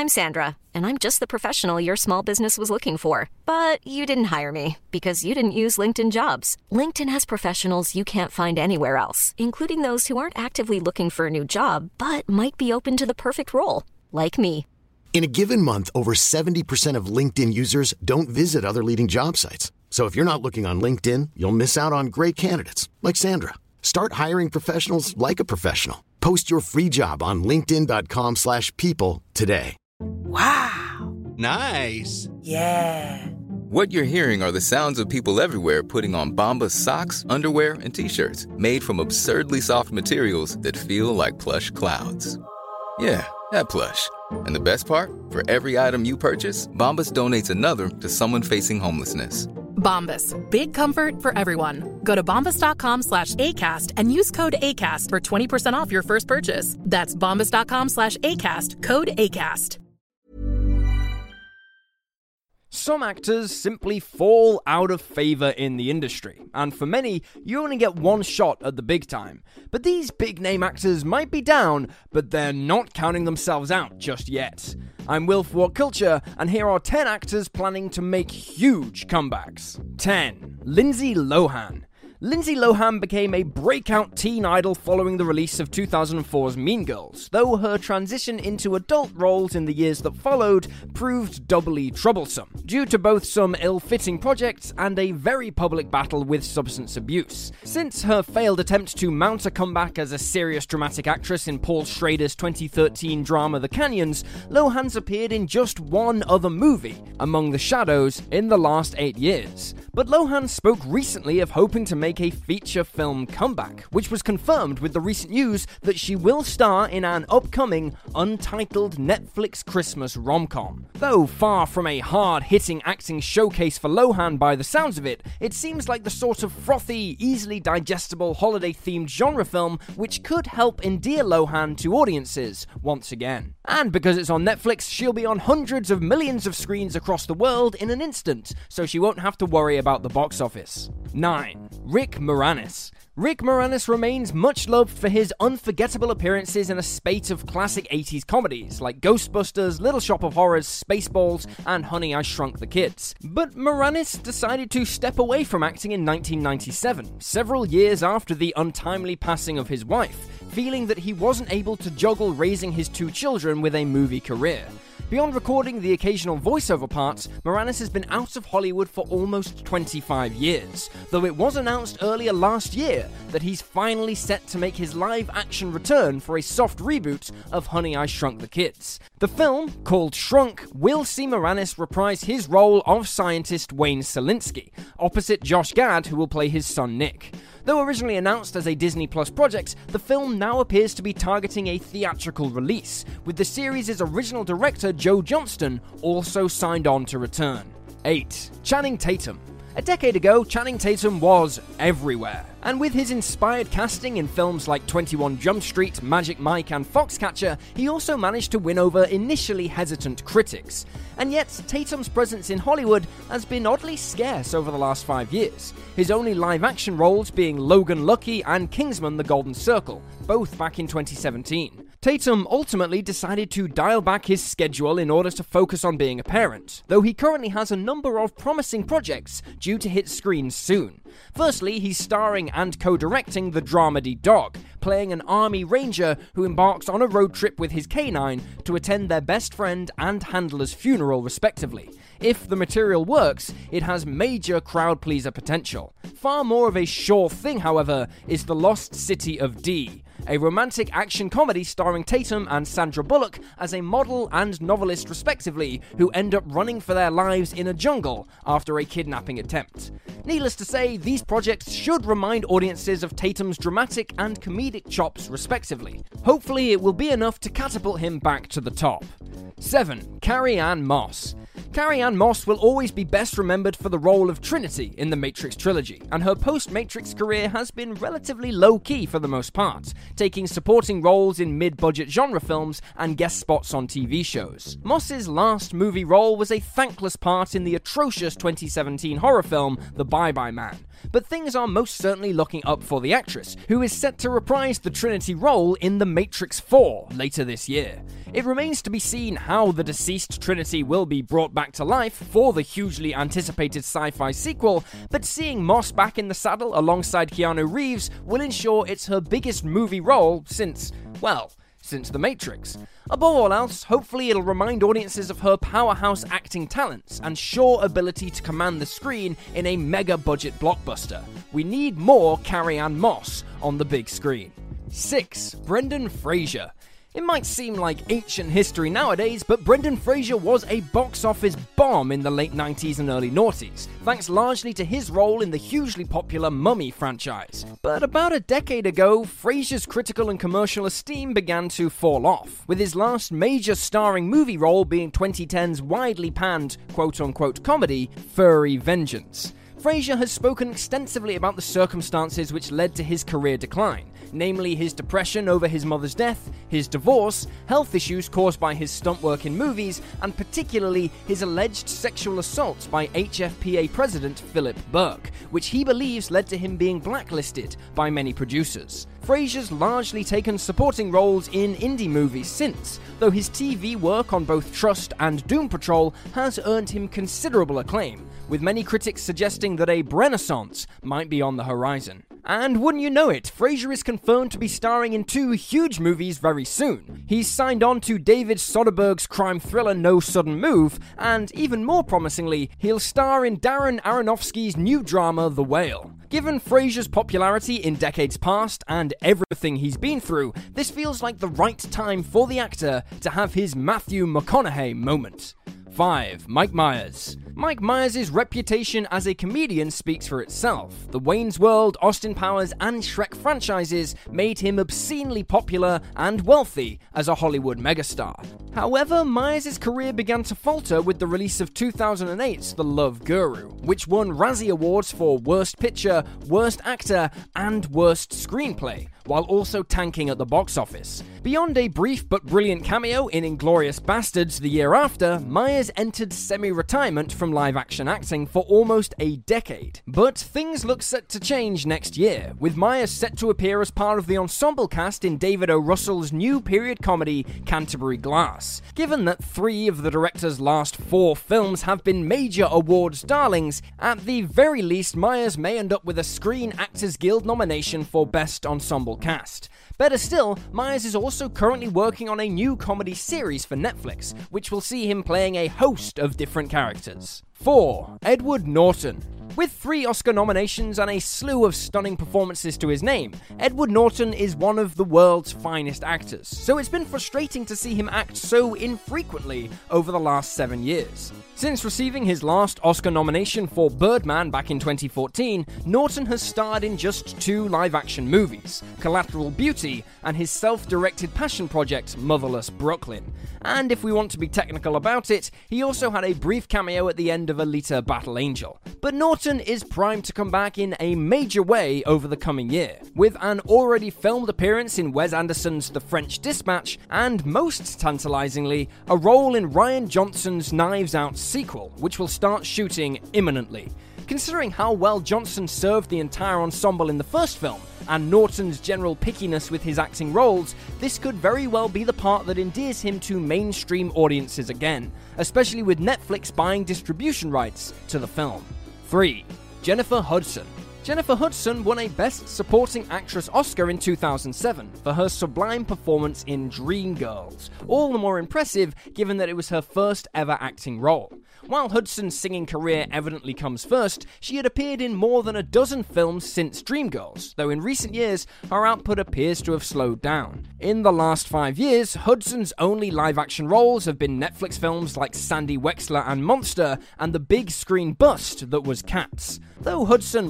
I'm Sandra, and I'm just the professional your small business was looking for. But you didn't hire me because you didn't use LinkedIn Jobs. LinkedIn has professionals you can't find anywhere else, including those who aren't actively looking for a new job, but might be open to the perfect role, like me. In a given month, over 70% of LinkedIn users don't visit other leading job sites. So if you're not looking on LinkedIn, you'll miss out on great candidates like Sandra. Start hiring professionals like a professional. Post your free job on linkedin.com/people today. Wow. Nice. Yeah. What you're hearing are the sounds of people everywhere putting on Bombas socks, underwear, and T-shirts made from absurdly soft materials that feel like plush clouds. Yeah, that plush. And the best part? For every item you purchase, Bombas donates another to someone facing homelessness. Bombas. Big comfort for everyone. Go to bombas.com/ACAST and use code ACAST for 20% off your first purchase. That's bombas.com/ACAST. Code ACAST. Some actors simply fall out of favour in the industry, and for many, you only get one shot at the big time. But these big-name actors might be down, but they're not counting themselves out just yet. I'm Will for What Culture, and here are 10 actors planning to make huge comebacks. 10. Lindsay Lohan. Lindsay Lohan became a breakout teen idol following the release of 2004's Mean Girls, though her transition into adult roles in the years that followed proved doubly troublesome, due to both some ill-fitting projects and a very public battle with substance abuse. Since her failed attempt to mount a comeback as a serious dramatic actress in Paul Schrader's 2013 drama The Canyons, Lohan's appeared in just one other movie, Among the Shadows, in the last 8 years. But Lohan spoke recently of hoping to make a feature film comeback, which was confirmed with the recent news that she will star in an upcoming, untitled Netflix Christmas rom-com. Though far from a hard-hitting acting showcase for Lohan by the sounds of it, it seems like the sort of frothy, easily digestible holiday-themed genre film which could help endear Lohan to audiences once again. And because it's on Netflix, she'll be on hundreds of millions of screens across the world in an instant, so she won't have to worry about the box office. 9. Rick Moranis. Rick Moranis remains much loved for his unforgettable appearances in a spate of classic 80s comedies like Ghostbusters, Little Shop of Horrors, Spaceballs, and Honey, I Shrunk the Kids. But Moranis decided to step away from acting in 1997, several years after the untimely passing of his wife, feeling that he wasn't able to juggle raising his 2 children with a movie career. Beyond recording the occasional voiceover parts, Moranis has been out of Hollywood for almost 25 years, though it was announced earlier last year that he's finally set to make his live-action return for a soft reboot of Honey, I Shrunk the Kids. The film, called Shrunk, will see Moranis reprise his role of scientist Wayne Szalinski, opposite Josh Gad, who will play his son Nick. Though originally announced as a Disney Plus project, the film now appears to be targeting a theatrical release, with the series' original director Joe Johnston also signed on to return. 8. Channing Tatum. A decade ago, Channing Tatum was everywhere, and with his inspired casting in films like 21 Jump Street, Magic Mike, and Foxcatcher, he also managed to win over initially hesitant critics. And yet, Tatum's presence in Hollywood has been oddly scarce over the last 5 years, his only live-action roles being Logan Lucky and Kingsman: The Golden Circle, both back in 2017. Tatum ultimately decided to dial back his schedule in order to focus on being a parent, though he currently has a number of promising projects due to hit screens soon. Firstly, he's starring and co-directing The Dramedy Dog, playing an army ranger who embarks on a road trip with his canine to attend their best friend and handler's funeral respectively. If the material works, it has major crowd-pleaser potential. Far more of a sure thing, however, is The Lost City of D, a romantic action comedy starring Tatum and Sandra Bullock as a model and novelist respectively, who end up running for their lives in a jungle after a kidnapping attempt. Needless to say, these projects should remind audiences of Tatum's dramatic and comedic chops respectively. Hopefully it will be enough to catapult him back to the top. 7. Carrie-Anne Moss. Carrie-Anne Moss will always be best remembered for the role of Trinity in the Matrix trilogy, and her post-Matrix career has been relatively low-key for the most part, taking supporting roles in mid-budget genre films and guest spots on TV shows. Moss's last movie role was a thankless part in the atrocious 2017 horror film The Bye-Bye Man, but things are most certainly looking up for the actress, who is set to reprise the Trinity role in The Matrix 4 later this year. It remains to be seen how the deceased Trinity will be brought back to life for the hugely anticipated sci-fi sequel, but seeing Moss back in the saddle alongside Keanu Reeves will ensure it's her biggest movie role since The Matrix. Above all else, hopefully it'll remind audiences of her powerhouse acting talents and sure ability to command the screen in a mega-budget blockbuster. We need more Carrie-Anne Moss on the big screen. 6. Brendan Fraser. It might seem like ancient history nowadays, but Brendan Fraser was a box office bomb in the late 90s and early noughties, thanks largely to his role in the hugely popular Mummy franchise. But about a decade ago, Fraser's critical and commercial esteem began to fall off, with his last major starring movie role being 2010's widely panned quote-unquote comedy, Furry Vengeance. Fraser has spoken extensively about the circumstances which led to his career decline, namely his depression over his mother's death, his divorce, health issues caused by his stunt work in movies, and particularly his alleged sexual assaults by HFPA president Philip Burke, which he believes led to him being blacklisted by many producers. Fraser's largely taken supporting roles in indie movies since, though his TV work on both Trust and Doom Patrol has earned him considerable acclaim, with many critics suggesting that a Renaissance might be on the horizon. And wouldn't you know it, Fraser is confirmed to be starring in 2 huge movies very soon. He's signed on to David Soderbergh's crime thriller No Sudden Move, and even more promisingly, he'll star in Darren Aronofsky's new drama The Whale. Given Fraser's popularity in decades past and everything he's been through, this feels like the right time for the actor to have his Matthew McConaughey moment. 5. Mike Myers. Mike Myers' reputation as a comedian speaks for itself. The Wayne's World, Austin Powers, and Shrek franchises made him obscenely popular and wealthy as a Hollywood megastar. However, Myers' career began to falter with the release of 2008's The Love Guru, which won Razzie Awards for Worst Picture, Worst Actor, and Worst Screenplay, while also tanking at the box office. Beyond a brief but brilliant cameo in Inglourious Basterds the year after, Myers entered semi-retirement from live-action acting for almost a decade. But things look set to change next year, with Myers set to appear as part of the ensemble cast in David O. Russell's new period comedy Canterbury Glass. Given that 3 of the director's last 4 films have been major awards darlings, at the very least Myers may end up with a Screen Actors Guild nomination for Best Ensemble Cast. Better still, Myers is also currently working on a new comedy series for Netflix, which will see him playing a host of different characters. 4. Edward Norton. With 3 Oscar nominations and a slew of stunning performances to his name, Edward Norton is one of the world's finest actors, so it's been frustrating to see him act so infrequently over the last 7 years. Since receiving his last Oscar nomination for Birdman back in 2014, Norton has starred in just 2 live-action movies, Collateral Beauty and his self-directed passion project, Motherless Brooklyn. And if we want to be technical about it, he also had a brief cameo at the end of Alita Battle Angel. But Norton is primed to come back in a major way over the coming year, with an already filmed appearance in Wes Anderson's The French Dispatch, and most tantalizingly, a role in Rian Johnson's Knives Out sequel, which will start shooting imminently. Considering how well Johnson served the entire ensemble in the first film, and Norton's general pickiness with his acting roles, this could very well be the part that endears him to mainstream audiences again, especially with Netflix buying distribution rights to the film. 3. Jennifer Hudson. Jennifer Hudson won a Best Supporting Actress Oscar in 2007 for her sublime performance in Dreamgirls, all the more impressive given that it was her first ever acting role. While Hudson's singing career evidently comes first, she had appeared in more than a dozen films since Dreamgirls, though in recent years, her output appears to have slowed down. In the last 5 years, Hudson's only live-action roles have been Netflix films like Sandy Wexler and Monster, and the big screen bust that was Cats. Though Hudson was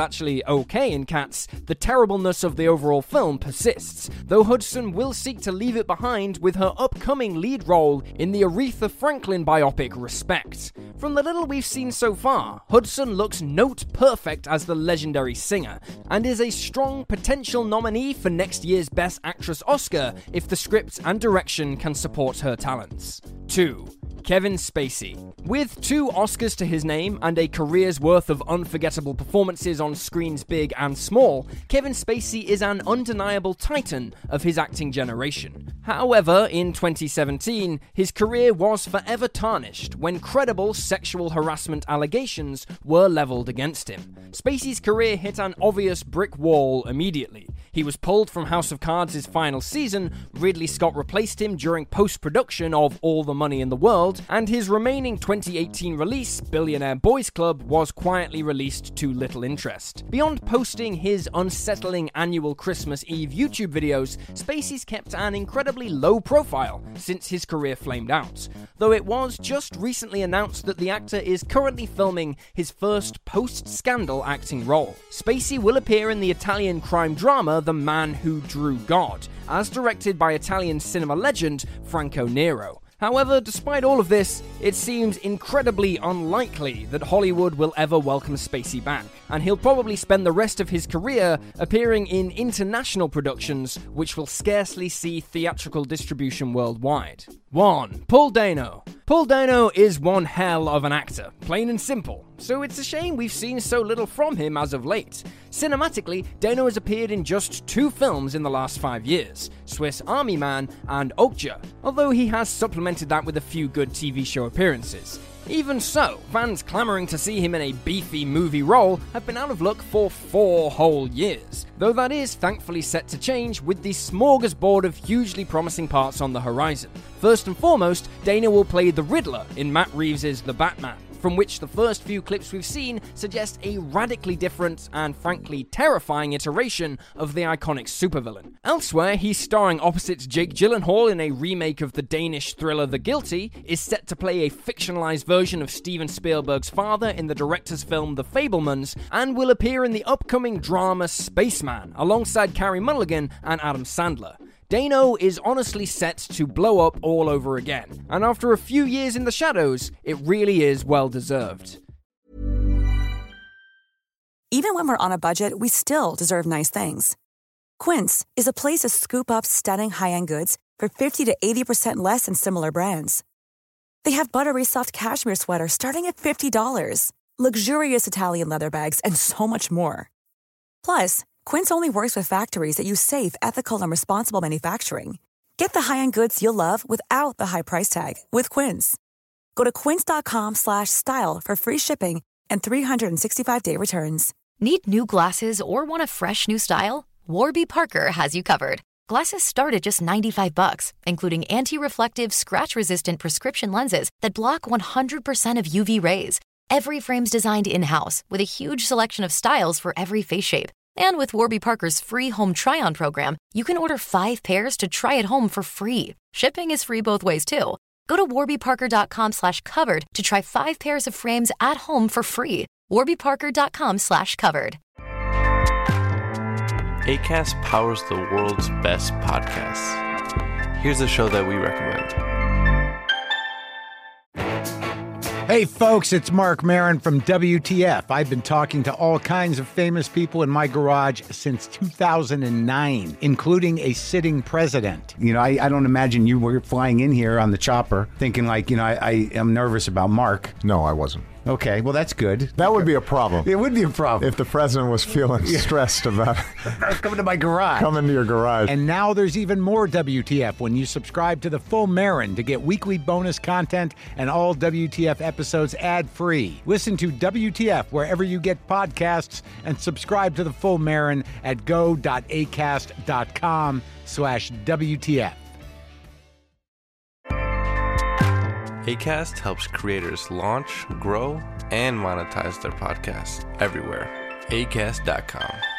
actually okay in Cats, the terribleness of the overall film persists, though Hudson will seek to leave it behind with her upcoming lead role in the Aretha Franklin biopic Respect. From the little we've seen so far, Hudson looks note perfect as the legendary singer, and is a strong potential nominee for next year's Best Actress Oscar if the script and direction can support her talents. 2. Kevin Spacey. With 2 Oscars to his name and a career's worth of unforgettable performances on screens big and small, Kevin Spacey is an undeniable titan of his acting generation. However, in 2017, his career was forever tarnished when credible sexual harassment allegations were leveled against him. Spacey's career hit an obvious brick wall immediately. He was pulled from House of Cards' final season, Ridley Scott replaced him during post-production of All the Money in the World, and his remaining 2018 release, Billionaire Boys Club, was quietly released to little interest. Beyond posting his unsettling annual Christmas Eve YouTube videos, Spacey's kept an incredibly low profile since his career flamed out, though it was just recently announced that the actor is currently filming his first post-scandal acting role. Spacey will appear in the Italian crime drama The Man Who Drew God, as directed by Italian cinema legend Franco Nero. However, despite all of this, it seems incredibly unlikely that Hollywood will ever welcome Spacey back, and he'll probably spend the rest of his career appearing in international productions which will scarcely see theatrical distribution worldwide. 1. Paul Dano. Paul Dano is one hell of an actor, plain and simple, so it's a shame we've seen so little from him as of late. Cinematically, Dano has appeared in just 2 films in the last 5 years, Swiss Army Man and Okja, although he has supplemented that with a few good TV show appearances. Even so, fans clamoring to see him in a beefy movie role have been out of luck for 4 whole years, though that is thankfully set to change with the smorgasbord of hugely promising parts on the horizon. First and foremost, Dana will play the Riddler in Matt Reeves' The Batman, from which the first few clips we've seen suggest a radically different and frankly terrifying iteration of the iconic supervillain. Elsewhere, he's starring opposite Jake Gyllenhaal in a remake of the Danish thriller The Guilty, is set to play a fictionalized version of Steven Spielberg's father in the director's film The Fabelmans, and will appear in the upcoming drama Spaceman, alongside Carey Mulligan and Adam Sandler. Dano is honestly set to blow up all over again, and after a few years in the shadows, it really is well deserved. Even when we're on a budget, we still deserve nice things. Quince is a place to scoop up stunning high-end goods for 50 to 80% less than similar brands. They have buttery soft cashmere sweaters starting at $50, luxurious Italian leather bags, and so much more. Plus, Quince only works with factories that use safe, ethical, and responsible manufacturing. Get the high-end goods you'll love without the high price tag with Quince. Go to quince.com/style for free shipping and 365-day returns. Need new glasses or want a fresh new style? Warby Parker has you covered. Glasses start at just $95, including anti-reflective, scratch-resistant prescription lenses that block 100% of UV rays. Every frame's designed in-house with a huge selection of styles for every face shape. And with Warby Parker's free home try-on program, you can order 5 pairs to try at home for free. Shipping is free both ways, too. Go to warbyparker.com/covered to try 5 pairs of frames at home for free. warbyparker.com/covered. Acast powers the world's best podcasts. Here's a show that we recommend. Hey folks, it's Mark Maron from WTF. I've been talking to all kinds of famous people in my garage since 2009, including a sitting president. You know, I don't imagine you were flying in here on the chopper thinking like, I am nervous about Mark. No, I wasn't. Okay, well, that's good. That would be a problem. It would be a problem. If the president was feeling stressed about coming to my garage. Coming to your garage. And now there's even more WTF when you subscribe to the Full Marin to get weekly bonus content and all WTF episodes ad-free. Listen to WTF wherever you get podcasts and subscribe to the Full Marin at go.acast.com/WTF. Acast helps creators launch, grow, and monetize their podcasts everywhere. Acast.com.